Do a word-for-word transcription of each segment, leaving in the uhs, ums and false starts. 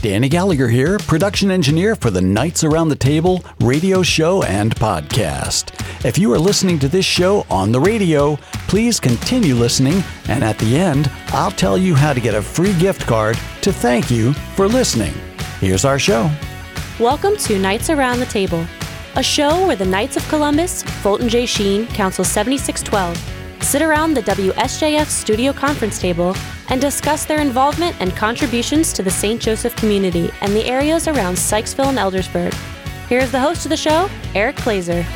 Danny Gallagher here, production engineer for the Knights Around the Table radio show and podcast. If you are listening to this show on the radio, please continue listening, and at the end, I'll tell you how to get a free gift card to thank you for listening. Here's our show. Welcome to Knights Around the Table, a show where the Knights of Columbus, Fulton J. Sheen, Council seventy-six twelve, sit around the W S J F studio conference table and discuss their involvement and contributions to the Saint Joseph community and the areas around Sykesville and Eldersburg. Here's the host of the show, Eric Glazer.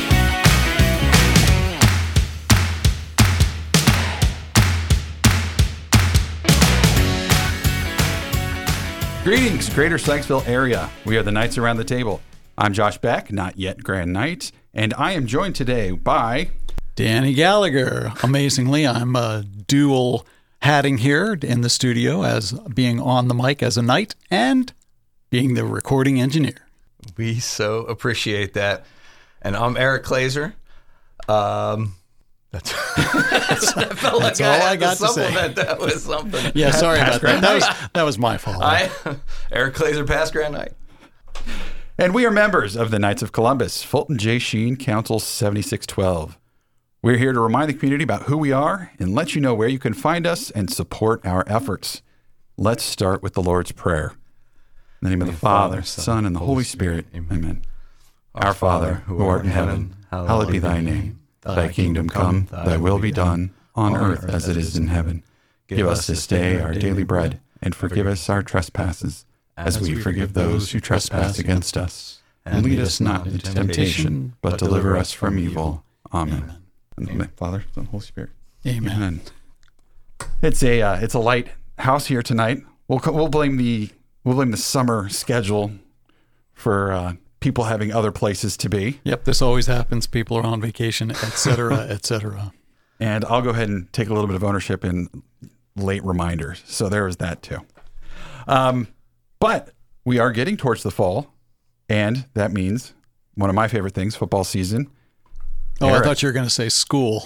Greetings, Greater Sykesville area. We are the Knights Around the Table. I'm Josh Beck, not yet Grand Knight, and I am joined today by Danny Gallagher. Amazingly, I'm uh, dual hatting here in the studio as being on the mic as a knight and being the recording engineer. We so appreciate that. And I'm Eric Glazer. Um, that's, that's, I felt that's like all I, I got to say. That was something. Yeah, sorry about that. That was, that was my fault. I, Eric Glazer, past Grand Knight. And we are members of the Knights of Columbus, Fulton J. Sheen, Council seventy-six twelve. We're here to remind the community about who we are and let you know where you can find us and support our efforts. Let's start with the Lord's Prayer. In the name of the Father, Son, and the Holy Spirit. Amen. Our Father, who art in heaven, hallowed be thy name. Thy kingdom come, thy will be done, on earth as it is in heaven. Give us this day our daily bread, and forgive us our trespasses, as we forgive those who trespass against us. And lead us not into temptation, but deliver us from evil. Amen. In the name of the Father, Son, and Holy Spirit. Amen. Amen. It's a uh, it's a light house here tonight. We'll we'll blame the we'll blame the summer schedule for uh, people having other places to be. Yep, this always happens. People are on vacation, et cetera, et cetera. And I'll go ahead and take a little bit of ownership in late reminders. So there was that too. Um, but we are getting towards the fall, and that means one of my favorite things, football season. Oh, Eric. I thought you were going to say school.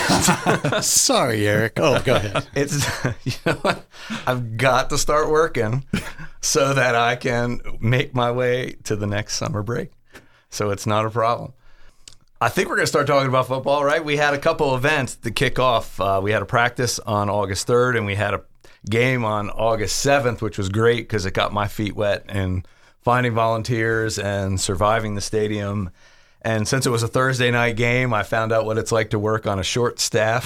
Sorry, Eric. Oh, go ahead. It's, you know what? I've got to start working so that I can make my way to the next summer break. So it's not a problem. I think we're going to start talking about football, right? We had a couple events to kick off. Uh, we had a practice on August third, and we had a game on August seventh, which was great because it got my feet wet in finding volunteers and surviving the stadium. And since it was a Thursday night game, I found out what it's like to work on a short staff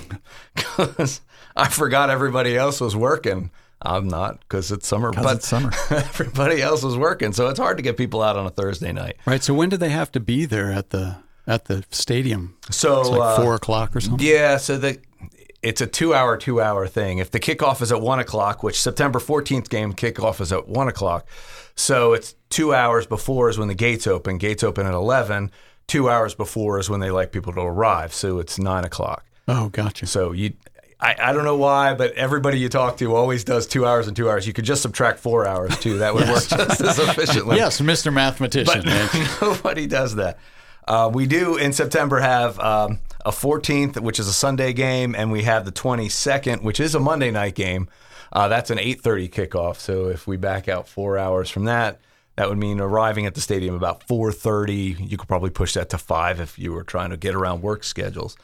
because I forgot everybody else was working. I'm not because it's summer, but it's summer. Everybody else was working. So it's hard to get people out on a Thursday night. Right. So when do they have to be there at the at the stadium? So it's like uh, four o'clock or something? Yeah. So the it's a two-hour, two-hour thing. If the kickoff is at one o'clock, which September fourteenth game kickoff is at one o'clock, so it's two hours before is when the gates open. Gates open at eleven. Two hours before is when they like people to arrive. So it's nine o'clock. Oh, gotcha. So you, I, I don't know why, but everybody you talk to always does two hours and two hours. You could just subtract four hours too. That would Yes. work just as efficiently. Yes, Mister Mathematician. But nobody does that. Uh, we do in September have um, a fourteenth, which is a Sunday game, and we have the twenty-second, which is a Monday night game. Uh, that's an eight thirty kickoff. So if we back out four hours from that, that would mean arriving at the stadium about four thirty. You could probably push that to five if you were trying to get around work schedules.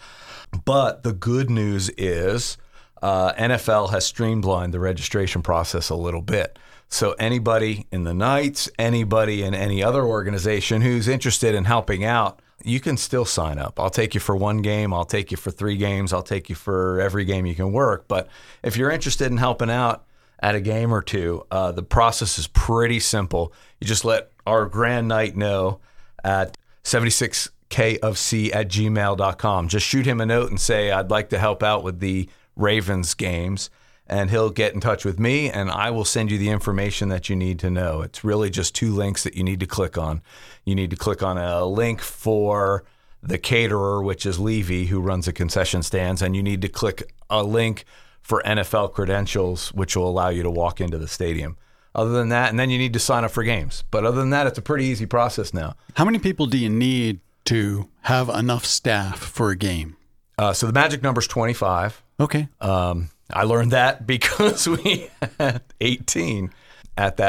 But the good news is uh, N F L has streamlined the registration process a little bit. So anybody in the Knights, anybody in any other organization who's interested in helping out, you can still sign up. I'll take you for one game. I'll take you for three games. I'll take you for every game you can work. But if you're interested in helping out at a game or two, uh, the process is pretty simple. You just let our Grand Knight know at seventy-six K of C at gmail dot com. Just shoot him a note and say, I'd like to help out with the Ravens games. And he'll get in touch with me, and I will send you the information that you need to know. It's really just two links that you need to click on. You need to click on a link for the caterer, which is Levy, who runs the concession stands, and you need to click a link for N F L credentials, which will allow you to walk into the stadium. Other than that, and then you need to sign up for games. But other than that, it's a pretty easy process now. How many people do you need to have enough staff for a game? Uh, so the magic number is twenty-five. Okay. Um, I learned that because we had eighteen at that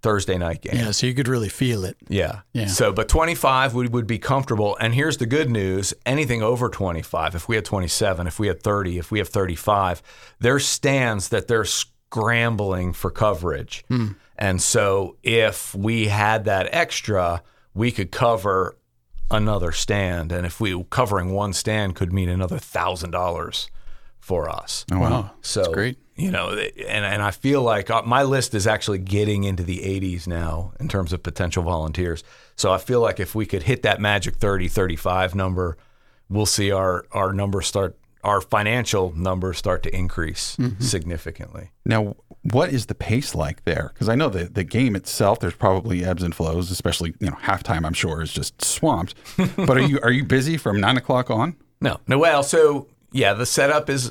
Thursday night game. Yeah, so you could really feel it. Yeah. Yeah. So, but twenty-five we would be comfortable. And here's the good news. Anything over twenty-five, if we had twenty-seven, if we had thirty, if we have thirty-five, there's stands that they're scrambling for coverage. Hmm. And so if we had that extra, we could cover another stand. And if we covering one stand could mean another one thousand dollars for us. Oh, wow. So, that's great. You know, and, and I feel like my list is actually getting into the eighties now in terms of potential volunteers. So I feel like if we could hit that magic thirty, thirty-five number, we'll see our, our numbers start, our financial numbers start to increase mm-hmm. significantly. Now, what is the pace like there? Because I know the, the game itself, there's probably ebbs and flows, especially, you know, halftime, I'm sure, is just swamped. But are you are you busy from nine o'clock on? No. No, well, so, yeah, the setup is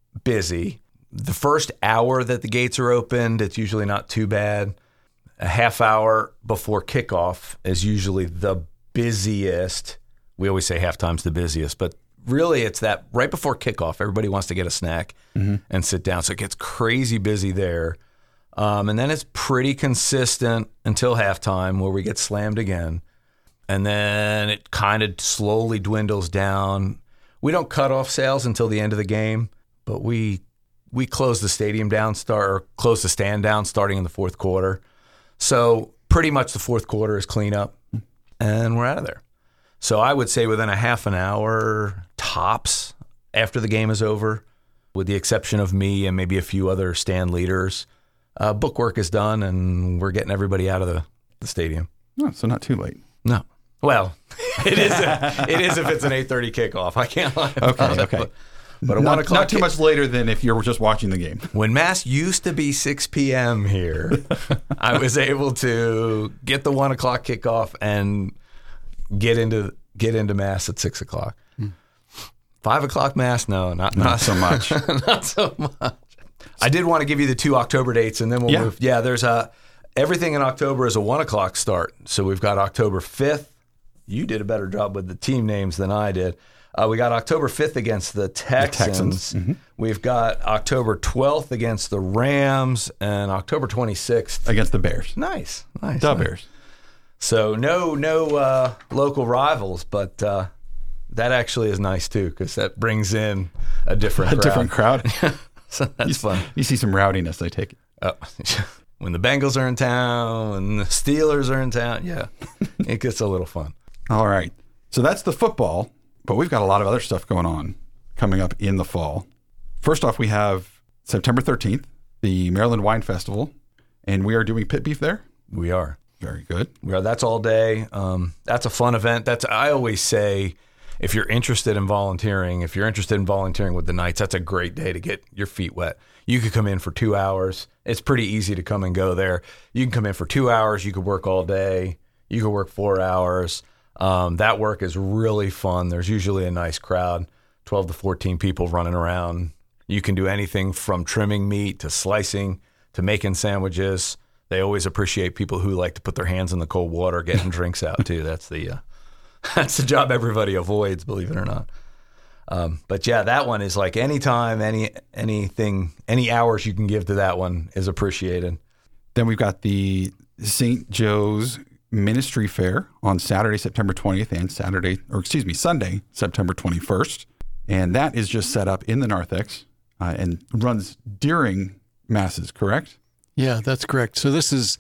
busy. The first hour that the gates are opened, it's usually not too bad. A half hour before kickoff is usually the busiest. We always say halftime's the busiest, but really it's that right before kickoff, everybody wants to get a snack mm-hmm. and sit down. So it gets crazy busy there. Um, and then it's pretty consistent until halftime where we get slammed again. And then it kind of slowly dwindles down. We don't cut off sales until the end of the game, but we we close the stadium down, start or close the stand down starting in the fourth quarter. So pretty much the fourth quarter is cleanup, and we're out of there. So I would say within a half an hour tops after the game is over, with the exception of me and maybe a few other stand leaders, uh, bookwork is done, and we're getting everybody out of the, the stadium. Oh, so not too late. No. Well, it is. A, it is if it's an eight thirty kickoff. I can't lie about Okay, it, okay. But, but a not, one o'clock not too kick- much later than if you're just watching the game. When Mass used to be six p.m. here, I was able to get the one o'clock kickoff and get into get into Mass at six o'clock. Hmm. Five o'clock Mass, no, not Not not so much. not so much. I did want to give you the two October dates, and then we'll Yeah. move. Yeah, there's a everything in October is a one o'clock start. So we've got October fifth. You did a better job with the team names than I did. Uh, we got October fifth against the Texans. The Texans. Mm-hmm. We've got October twelfth against the Rams and October twenty-sixth. Against the Bears. Nice, nice. The nice. Bears. So no no uh, local rivals, but uh, that actually is nice too because that brings in a different A crowd. different crowd. So that's you, fun. You see some rowdiness, I take it. Oh, when the Bengals are in town, when the Steelers are in town, yeah, it gets a little fun. All right. So that's the football, but we've got a lot of other stuff going on coming up in the fall. First off, we have September thirteenth, the Maryland Wine Festival, and we are doing pit beef there. We are. Very good. We are. That's all day. Um, that's a fun event. That's I always say, if you're interested in volunteering, if you're interested in volunteering with the Knights, that's a great day to get your feet wet. You could come in for two hours. It's pretty easy to come and go there. You can come in for two hours. You could work all day. You could work four hours. Um, that work is really fun. There's usually a nice crowd, twelve to fourteen people running around. You can do anything from trimming meat to slicing to making sandwiches. They always appreciate people who like to put their hands in the cold water, getting drinks out too. That's the uh, that's the job everybody avoids, believe it or not. Um, but yeah, that one is like anytime, any anything, any hours you can give to that one is appreciated. Then we've got the Saint Joe's Ministry Fair on Saturday, September twentieth, and Saturday, or excuse me, Sunday, September twenty-first. And that is just set up in the narthex uh, and runs during Masses, correct? Yeah, that's correct. So this is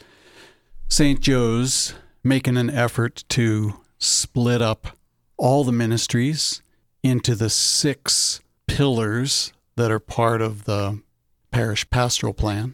Saint Joe's making an effort to split up all the ministries into the six pillars that are part of the parish pastoral plan.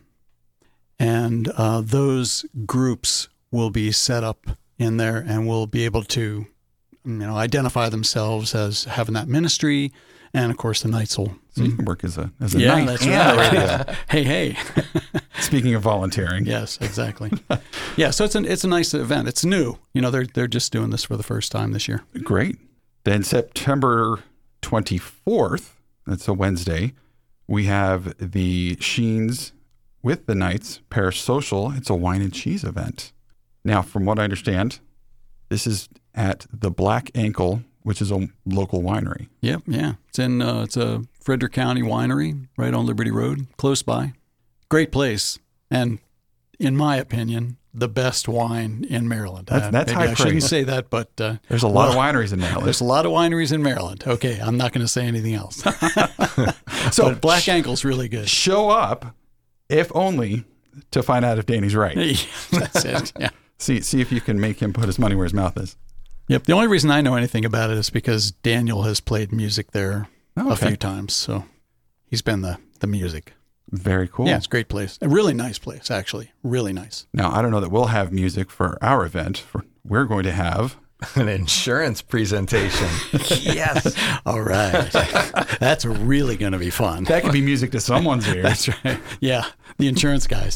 And uh, those groups will be set up in there and will be able to, you know, identify themselves as having that ministry. And of course, the Knights will. So you can work as a as a Yeah, knight that's and right. a radio. Hey, hey. Speaking of volunteering. Yes, exactly. Yeah, so it's an it's a nice event. It's new. You know, they're they're just doing this for the first time this year. Great. Then September twenty-fourth, that's a Wednesday, we have the Sheens with the Knights Parish Social. It's a wine and cheese event. Now, from what I understand, this is at the Black Ankle, which is a local winery. Yep, yeah. It's in uh, it's a Frederick County winery right on Liberty Road, close by. Great place, and in my opinion, the best wine in Maryland. That's- Uh, that's maybe high I shouldn't praise. say that, but uh, There's a lot of well, wineries in Maryland. There's a lot of wineries in Maryland. Okay, I'm not going to say anything else. So but Black Ankle's really good. show up, if only to find out if Danny's right. That's it. Yeah. See, see if you can make him put his money where his mouth is. Yep. The only reason I know anything about it is because Daniel has played music there Oh, a okay. few times. So he's been the, the music. Very cool. Yeah, it's a great place. A really nice place, actually. Really nice. Now, I don't know that we'll have music for our event. For, we're going to have An insurance presentation. Yes. All right. That's really going to be fun. that could be music to someone's ears. That's right. Yeah, the insurance guys.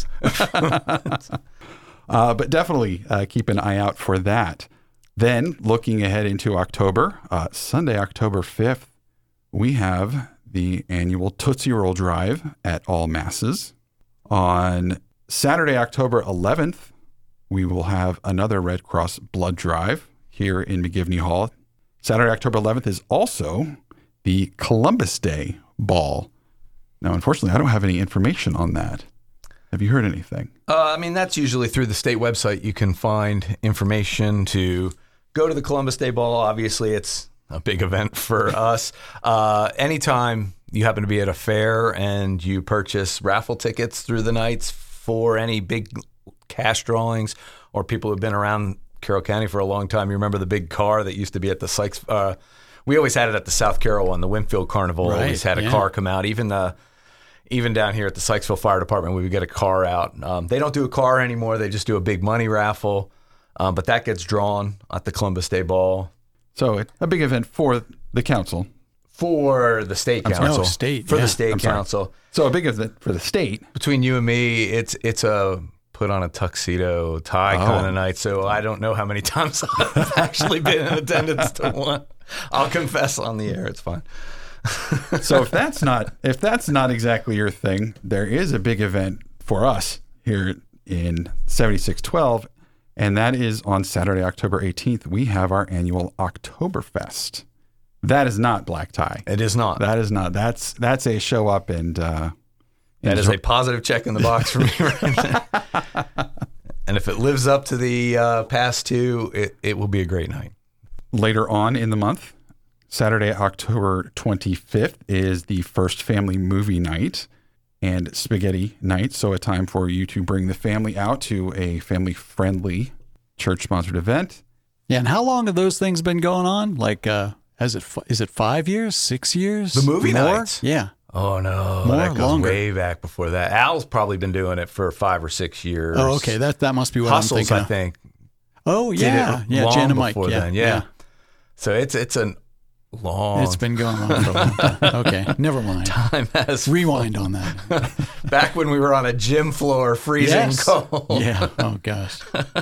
Uh, but definitely uh, keep an eye out for that. Then, looking ahead into October, uh, Sunday, October fifth, we have the annual Tootsie Roll Drive at All Masses. On Saturday, October eleventh, we will have another Red Cross Blood Drive here in McGivney Hall. Saturday, October eleventh is also the Columbus Day Ball. Now, unfortunately, I don't have any information on that. Have you heard anything? Uh, I mean, that's usually through the state website. You can find information to go to the Columbus Day Ball. Obviously, it's a big event for us. Uh, anytime you happen to be at a fair and you purchase raffle tickets through the nights for any big cash drawings, or people who've been around Carroll County for a long time, you remember the big car that used to be at the Sykes. Uh, we always had it at the South Carroll one. The Winfield Carnival Right, always had a yeah. car come out. Even the Even down here at the Sykesville Fire Department, we would get a car out. Um, they don't do a car anymore. They just do a big money raffle. Um, but that gets drawn at the Columbus Day Ball So, it, a big event for the council. for the state I'm sorry. council. Oh, state, For yeah. the state I'm sorry. council. So, a big event for the state. Between you and me, it's it's a put on a tuxedo tie Oh. kind of night. So I don't know how many times I've actually been in attendance to one. I'll confess on the air. It's fine. So if that's not if that's not exactly your thing, there is a big event for us here in seventy-six twelve, and that is on Saturday, October eighteenth. We have our annual Oktoberfest. That is not black tie. It is not. That is not. That's that's a show up and uh, That is enjoy- a positive check in the box for me right there. And if it lives up to the uh, past two, it, it will be a great night. later on in the month. Saturday, October twenty-fifth is the first family movie night and spaghetti night. So a time for you to bring the family out to a family-friendly church-sponsored event. Yeah, and how long have those things been going on? Like, uh, has it fi- is it five years, six years? The movie More? nights? Yeah. Oh, no. More, that goes longer. way back before that. Al's probably been doing it for five or six years. Oh, okay. That that must be what Hustles, I'm thinking. I of. think. Oh, did yeah. it Yeah, long Jan and Mike. before Yeah, then. Yeah. So it's it's a long It's been going on for a long time. Okay, never mind. time. As Rewind on that. back when we were on a gym floor freezing Yes. cold. Yeah. Oh, gosh.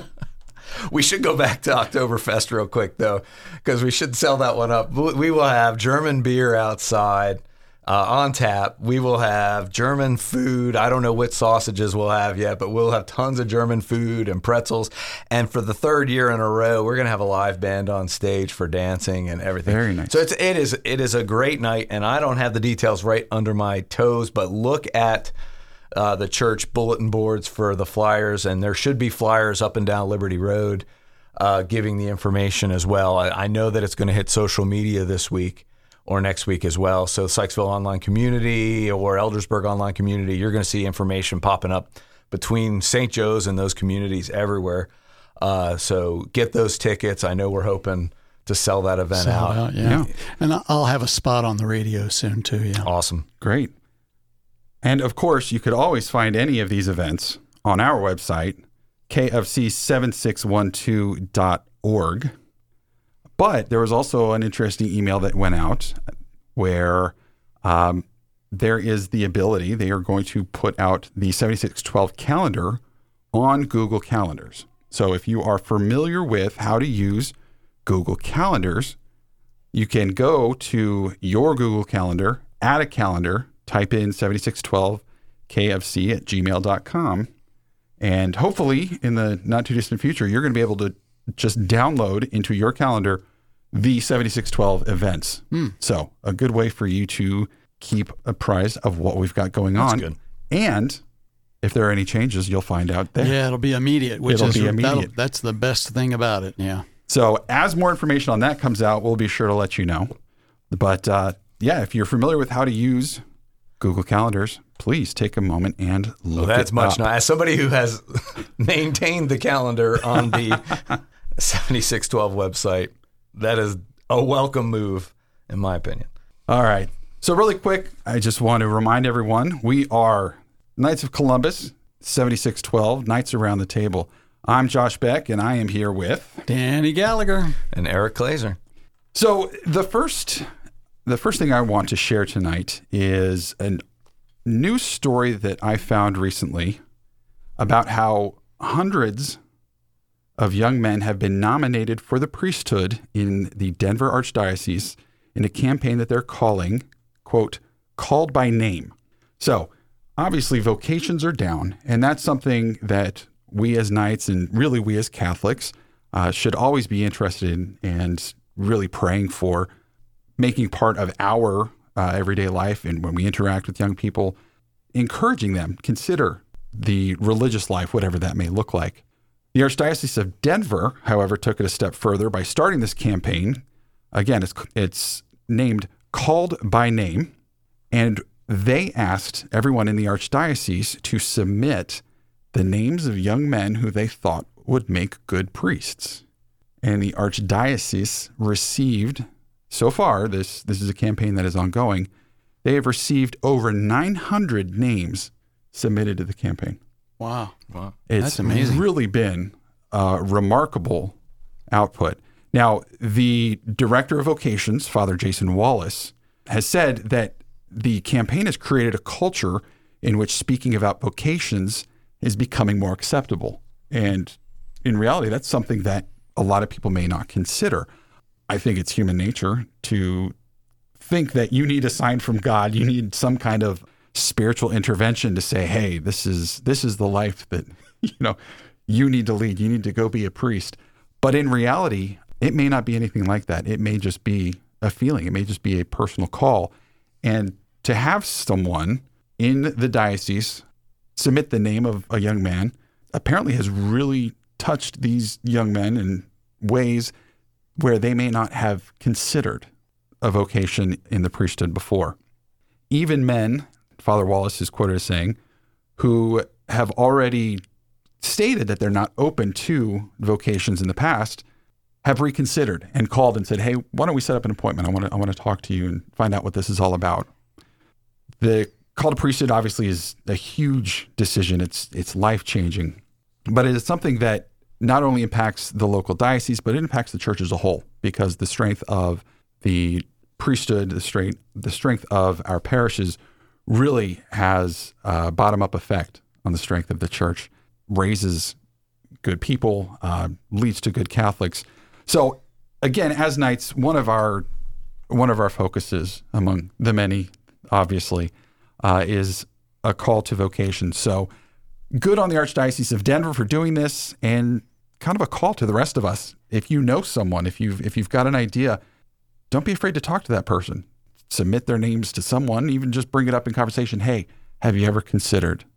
We should go back to Oktoberfest real quick, though, because we should sell that one up. We will have German beer outside uh, on tap. We will have German food. I don't know what sausages we'll have yet, but we'll have tons of German food and pretzels. And for the third year in a row, we're going to have a live band on stage for dancing and everything. Very nice. So it's, it is it is a great night, and I don't have the details right under my toes, but look at Uh, the church bulletin boards for the flyers, and there should be flyers up and down Liberty Road uh, giving the information as well. I, I know that it's going to hit social media this week or next week as well. So Sykesville Online Community or Eldersburg Online Community, you're going to see information popping up between Saint Joe's and those communities everywhere. Uh, so get those tickets. I know we're hoping to sell that event Sell out. out, yeah. Yeah. And I- I'll have a spot on the radio soon, too. Yeah. Awesome. Great. And of course, you could always find any of these events on our website, k f c seven six one two dot org. But there was also an interesting email that went out where um, there is the ability, they are going to put out the seventy-six twelve calendar on Google Calendars. So if you are familiar with how to use Google Calendars, you can go to your Google Calendar, add a calendar, type in seventy-six twelve K F C at gmail dot com, and hopefully in the not too distant future, you're going to be able to just download into your calendar the seventy-six twelve events. Hmm. So a good way for you to keep apprised of what we've got going on. good. And if there are any changes, you'll find out there. Yeah, it'll be immediate, which It'll is be immediate. that'll- that's the best thing about it. Yeah. So as more information on that comes out, we'll be sure to let you know. But uh, yeah, if you're familiar with how to use Google Calendars, please take a moment and look Well, that's it much up. nice. As somebody who has maintained the calendar on the seventy-six twelve website, that is a welcome move, in my opinion. All right. So really quick, I just want to remind everyone, we are Knights of Columbus, seventy-six twelve, Knights Around the Table. I'm Josh Beck, and I am here with Danny Gallagher. And Eric Glazer. So the first, the first thing I want to share tonight is a news story that I found recently about how hundreds of young men have been nominated for the priesthood in the Denver Archdiocese in a campaign that they're calling, quote, Called by Name. So obviously vocations are down, and that's something that we as Knights and really we as Catholics uh, should always be interested in and really praying for, making part of our uh, everyday life. And when we interact with young people, encouraging them, consider the religious life, whatever that may look like. The Archdiocese of Denver, however, took it a step further by starting this campaign. Again, it's, it's named Called by Name, and they asked everyone in the Archdiocese to submit the names of young men who they thought would make good priests. And the Archdiocese received, so far, this, this is a campaign that is ongoing, they have received over nine hundred names submitted to the campaign. Wow. Wow. It's That's amazing. really been a remarkable output. Now, the director of vocations, Father Jason Wallace, has said that the campaign has created a culture in which speaking about vocations is becoming more acceptable. And in reality, that's something that a lot of people may not consider. I think it's human nature to think that you need a sign from God. You need some kind of spiritual intervention to say, hey, this is this is the life that, you know, you need to lead. You need to go be a priest. But in reality, it may not be anything like that. It may just be a feeling. It may just be a personal call. And to have someone in the diocese submit the name of a young man apparently has really touched these young men in ways where they may not have considered a vocation in the priesthood before. Even men, Father Wallace is quoted as saying, who have already stated that they're not open to vocations in the past, have reconsidered and called and said, hey, why don't we set up an appointment? I want to I want to talk to you and find out what this is all about. The call to priesthood obviously is a huge decision. It's it's life-changing. But it is something that not only impacts the local diocese, but it impacts the church as a whole, because the strength of the priesthood, the strength, the strength of our parishes really has a bottom-up effect on the strength of the church, raises good people, uh, leads to good Catholics. So again, as Knights, one of our one of our focuses among the many, obviously, uh, is a call to vocation. So good on the Archdiocese of Denver for doing this, and kind of a call to the rest of us. If you know someone, if you've if you've got an idea, don't be afraid to talk to that person. Submit their names to someone, even just bring it up in conversation. Hey, have you ever considered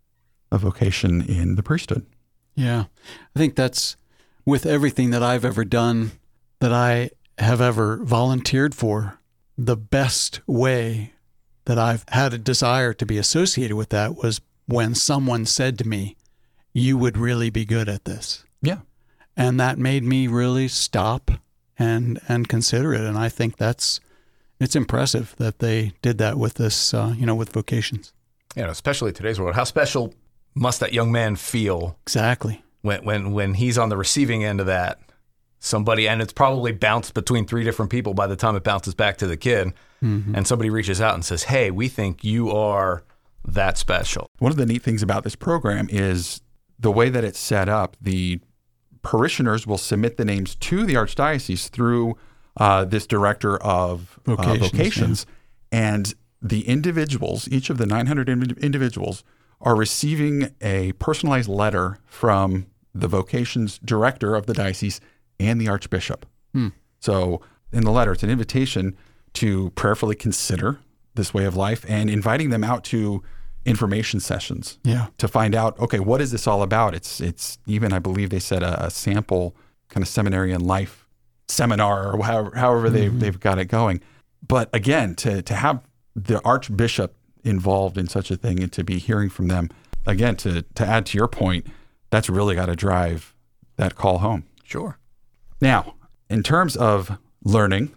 a vocation in the priesthood? Yeah. I think that's with everything that I've ever done, that I have ever volunteered for, the best way that I've had a desire to be associated with that was when someone said to me, you would really be good at this. Yeah. And that made me really stop and and consider it. And I think that's, it's impressive that they did that with this, uh, you know, with vocations. Yeah, especially today's world. How special must that young man feel Exactly. when when when he's on the receiving end of that? Somebody, and it's probably bounced between three different people by the time it bounces back to the kid, mm-hmm. and somebody reaches out and says, hey, we think you are that special. One of the neat things about this program is the way that it's set up. The parishioners will submit the names to the Archdiocese through uh, this director of Vocations, uh, vocations, yeah. And the individuals, each of the nine hundred individuals, are receiving a personalized letter from the vocations director of the diocese and the archbishop. Hmm. So in the letter, it's an invitation to prayerfully consider this way of life and inviting them out to information sessions Yeah. to find out, okay, what is this all about? It's it's even, I believe they said a, a sample kind of seminary in life seminar or however, however they've, Mm-hmm. they've got it going. But again, to, to have the Archbishop involved in such a thing and to be hearing from them, again, to, to add to your point, that's really got to drive that call home. Sure. Now, in terms of learning,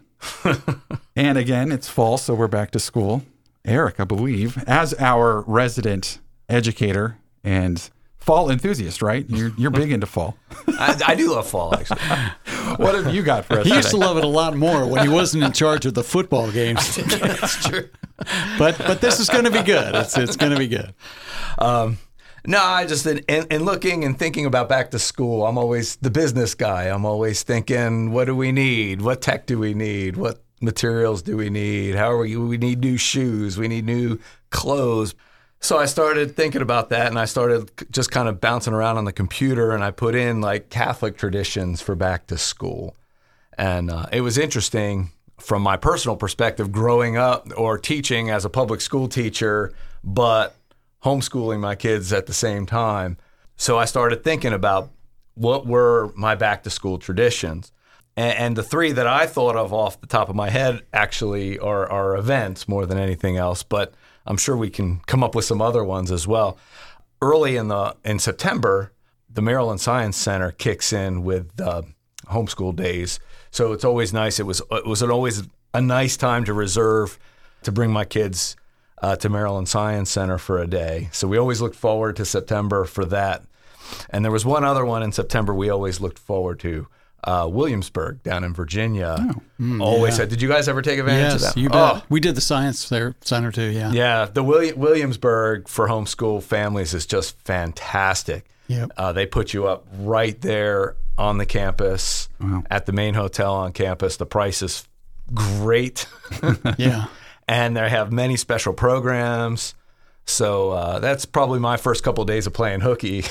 and again, it's fall, so we're back to school. Eric, I believe, as our resident educator and fall enthusiast, right? You're, you're big into fall. I, I do love fall, actually. What have you got for us He used to today? love it a lot more when he wasn't in charge of the football games. That's true. But but this is going to be good. It's it's going to be good. Um, no, I just in, in, in looking and thinking about back to school, I'm always the business guy. I'm always thinking, what do we need? What tech do we need? What materials do we need? How are we? We need new shoes. We need new clothes. So I started thinking about that, and I started just kind of bouncing around on the computer, and I put in like Catholic traditions for back to school. And uh, it was interesting from my personal perspective, growing up or teaching as a public school teacher, but homeschooling my kids at the same time. So I started thinking about what were my back to school traditions. And, and the three that I thought of off the top of my head actually are, are events more than anything else, but I'm sure we can come up with some other ones as well. Early in the in September, the Maryland Science Center kicks in with uh, homeschool days. So it's always nice. It was it was an always a nice time to reserve to bring my kids uh, to Maryland Science Center for a day. So we always looked forward to September for that. And there was one other one in September we always looked forward to, uh, Williamsburg down in Virginia. Oh. Mm, always yeah. had. Did you guys ever take advantage of Yes, that? you bet. Oh, We did the science there, center too. Yeah. yeah, the William, Williamsburg for homeschool families is just fantastic. Yep. Uh, they put you up right there on the campus, Wow. at the main hotel on campus. The price is great. Yeah. And they have many special programs. So uh, that's probably my first couple of days of playing hooky.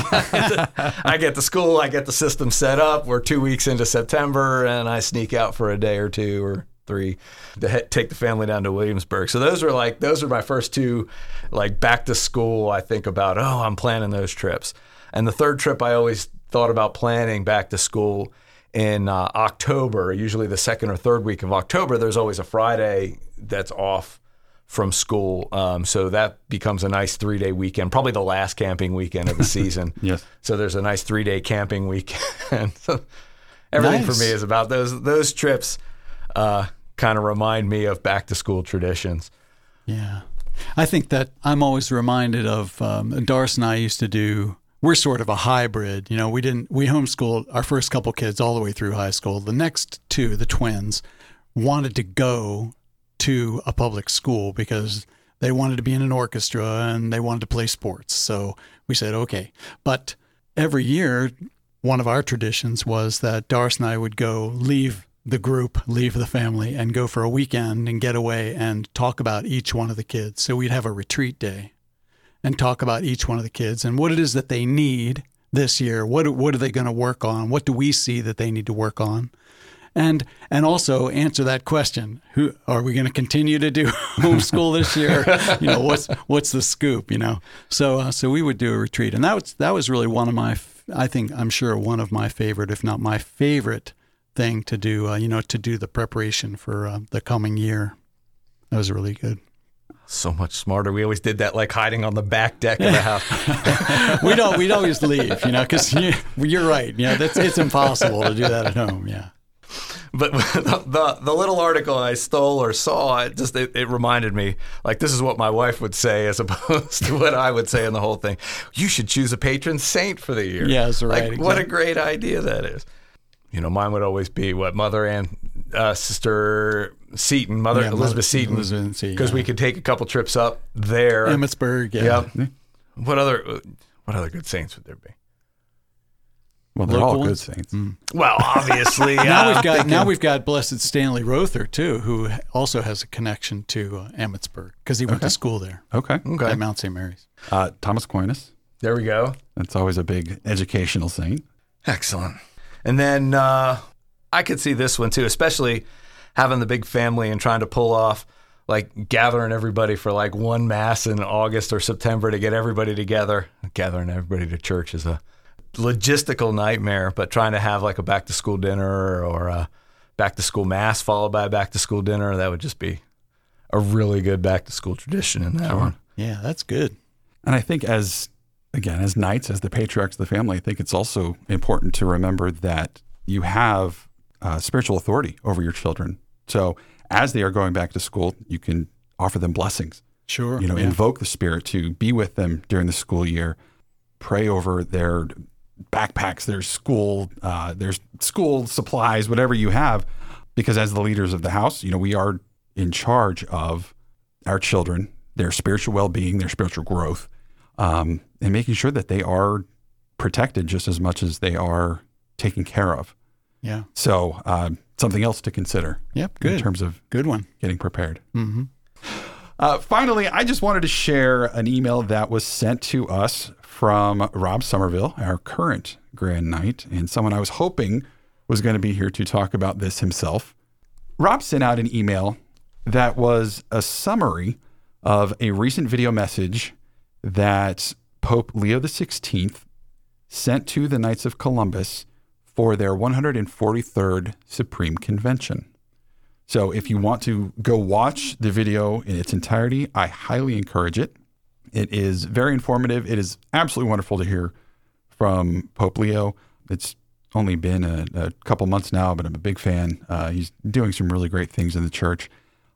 I get to school, I get the system set up. We're two weeks into September, and I sneak out for a day or two or three to he- take the family down to Williamsburg. So those were like those are my first two, like back to school. I think about, oh, I'm planning those trips. And the third trip I always thought about planning back to school in uh, October, usually the second or third week of October. There's always a Friday that's off from school. Um, so that becomes a nice three-day weekend, probably the last camping weekend of the season. Yes. So there's a nice three-day camping weekend. So everything Nice. for me is about those those trips uh, kind of remind me of back-to-school traditions. Yeah. I think that I'm always reminded of um, Doris and I used to do, we're sort of a hybrid. You know, we didn't, we homeschooled our first couple kids all the way through high school. The next two, the twins, wanted to go to a public school because they wanted to be in an orchestra and they wanted to play sports. So we said, okay. But every year, one of our traditions was that Doris and I would go leave the group, leave the family, and go for a weekend and get away and talk about each one of the kids. So we'd have a retreat day and talk about each one of the kids and what it is that they need this year. What, what are they going to work on? What do we see that they need to work on? And and also answer that question: Who are we going to continue to do homeschool this year? You know, what's what's the scoop? You know, so uh, so we would do a retreat, and that was that was really one of my, I think I'm sure one of my favorite, if not my favorite, thing to do. Uh, you know, to do the preparation for uh, the coming year. That was really good. So much smarter. We always did that, like hiding on the back deck of the house. we don't we'd always leave, you know, because you, you're right. You know, that's it's impossible to do that at home. Yeah. But the, the the little article I stole or saw, it just it, it reminded me, like, this is what my wife would say as opposed to what I would say in the whole thing. You should choose a patron saint for the year. Yeah, that's right. Like, what a Exactly. great idea that is. You know, mine would always be what Mother and uh, Sister Seton, Mother Yeah, Elizabeth Mother- Seton, Elizabeth Seton, because we yeah. could take a couple trips up there. Emmitsburg. Yeah. Yep. What other what other good saints would there be? Well, they're Local all good ones? saints. Well, obviously, Now uh, we've got thinking- now we've got Blessed Stanley Rother too, who also has a connection to uh, Emmitsburg because he went Okay. to school there Okay. Okay, at Mount Saint Mary's. Uh, Thomas Aquinas. there we go. That's always a big educational saint. Excellent. And then uh, I could see this one too, especially having the big family and trying to pull off like gathering everybody for like one mass in August or September to get everybody together. Gathering everybody to church is a logistical nightmare, but trying to have like a back to school dinner or a back to school mass followed by a back to school dinner, that would just be a really good back to school tradition in that Sure. one. Yeah, that's good. And I think as, again, as knights, as the patriarchs of the family, I think it's also important to remember that you have uh, spiritual authority over your children. So as they are going back to school, you can offer them blessings. Sure. You know, yeah. invoke the Spirit to be with them during the school year, pray over their backpacks, their school, uh, their school supplies, whatever you have, because as the leaders of the house, you know, we are in charge of our children, their spiritual well-being, their spiritual growth, um, and making sure that they are protected just as much as they are taken care of. Yeah. So uh, something else to consider. Yep. Good. In terms of good one. getting prepared. Mm-hmm. Uh, finally, I just wanted to share an email that was sent to us from Rob Somerville, our current Grand Knight, and someone I was hoping was going to be here to talk about this himself. Rob sent out an email that was a summary of a recent video message that Pope Leo the sixteenth sent to the Knights of Columbus for their one hundred forty-third Supreme Convention. So if you want to go watch the video in its entirety, I highly encourage it. It is very informative. It is absolutely wonderful to hear from Pope Leo. It's only been a, a couple months now, but I'm a big fan. Uh, he's doing some really great things in the church,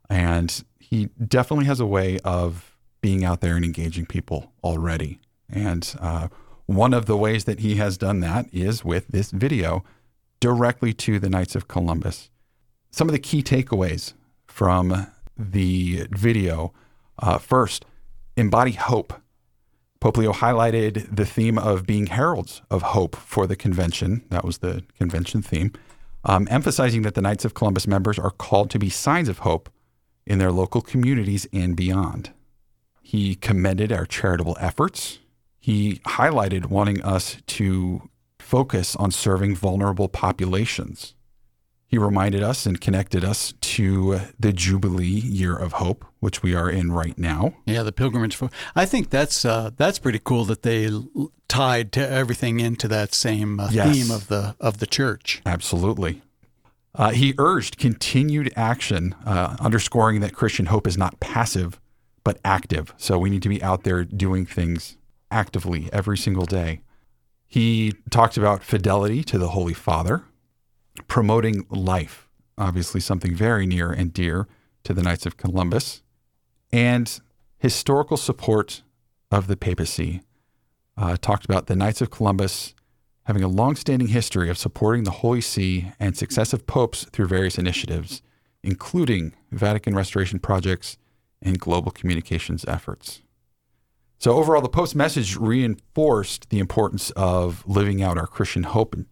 and he definitely has a way of being out there and engaging people already. And uh, one of the ways that he has done that is with this video directly to the Knights of Columbus. Some of the key takeaways from the video. Uh, first, embody hope. Pope Leo highlighted the theme of being heralds of hope for the convention. That was the convention theme, um, emphasizing that the Knights of Columbus members are called to be signs of hope in their local communities and beyond. He commended our charitable efforts. He highlighted wanting us to focus on serving vulnerable populations. He reminded us and connected us to the Jubilee Year of Hope, which we are in right now. Yeah, the pilgrimage. For, I think that's uh, that's pretty cool that they l- tied to everything into that same uh, Yes. theme of the of the church. Absolutely. Uh, he urged continued action, uh, underscoring that Christian hope is not passive, but active. So we need to be out there doing things actively every single day. He talked about fidelity to the Holy Father, promoting life, obviously something very near and dear to the Knights of Columbus, and historical support of the papacy. Uh, talked about the Knights of Columbus having a long-standing history of supporting the Holy See and successive popes through various initiatives, including Vatican restoration projects and global communications efforts. So overall, the Pope's message reinforced the importance of living out our Christian hope and,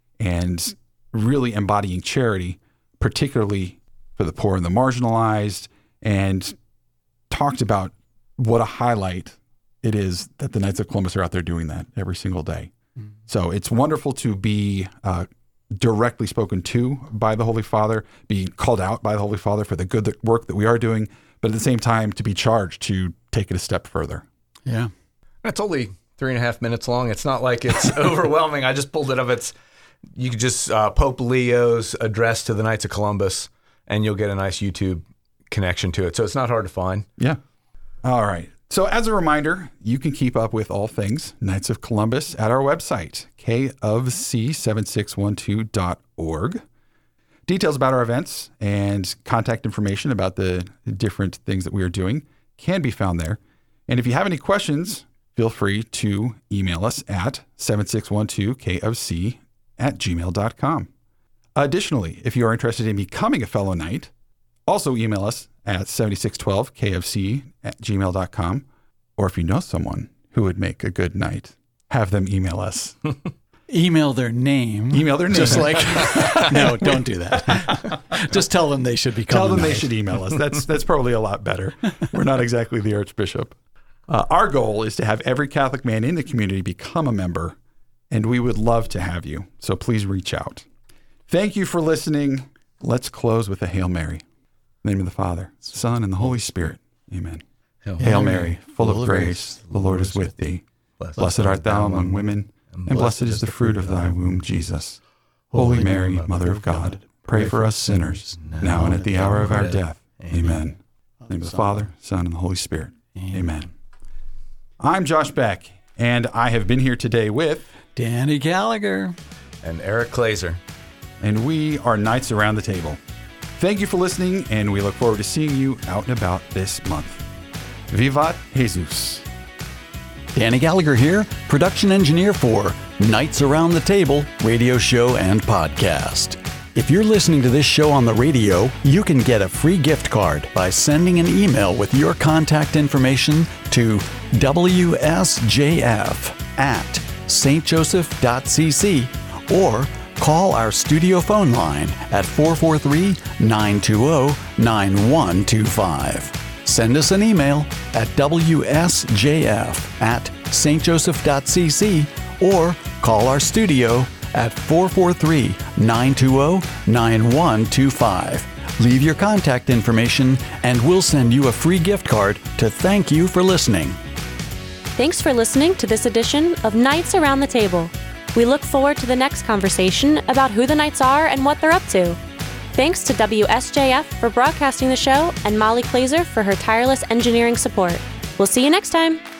and really embodying charity, particularly for the poor and the marginalized, and talked about what a highlight it is that the Knights of Columbus are out there doing that every single day. Mm. So it's wonderful to be uh, directly spoken to by the Holy Father, be called out by the Holy Father for the good work that we are doing, but at the same time to be charged to take it a step further. Yeah. It's only three and a half minutes long. It's not like it's overwhelming. I just pulled it up. It's You could just uh, Pope Leo's address to the Knights of Columbus, and you'll get a nice YouTube connection to it. So it's not hard to find. Yeah. All right. So as a reminder, you can keep up with all things Knights of Columbus at our website, k of c seven six one two dot org. Details about our events and contact information about the different things that we are doing can be found there. And if you have any questions, feel free to email us at seven six one two k of c at gmail dot com. Additionally, if you are interested in becoming a fellow knight, also email us at seven six one two k of c at gmail dot com. Or if you know someone who would make a good knight, have them email us. Email their name. Email their name. Just like, no, don't do that. Just tell them they should become Tell a them they knight. should email us. That's that's probably a lot better. We're not exactly the Archbishop. Uh, our goal is to have every Catholic man in the community become a member, and we would love to have you. So please reach out. Thank you for listening. Let's close with a Hail Mary. In the name of the Father, Son, and the Holy Spirit. Amen. Hail, Hail Mary, full of grace, the Lord is with thee. Blessed art thou among women, and blessed is the fruit of thy womb, Jesus. Holy Mary, Mother of God, pray for us sinners, now and at the hour of our death. Amen. In the name of the Father, Son, and the Holy Spirit. Amen. I'm Josh Beck, and I have been here today with Danny Gallagher. And Eric Glazer. And we are Knights Around the Table. Thank you for listening, and we look forward to seeing you out and about this month. Vivat Jesus. Danny Gallagher here, production engineer for Knights Around the Table radio show and podcast. If you're listening to this show on the radio, you can get a free gift card by sending an email with your contact information to W S J F at s t joseph dot c c or call our studio phone line at four four three, nine two zero, nine one two five. Send us an email at W S J F at s t joseph dot c c or call our studio at four four three, nine two zero, nine one two five. Leave your contact information and we'll send you a free gift card to thank you for listening. Thanks for listening to this edition of Knights Around the Table. We look forward to the next conversation about who the Knights are and what they're up to. Thanks to W S J F for broadcasting the show and Molly Glazer for her tireless engineering support. We'll see you next time.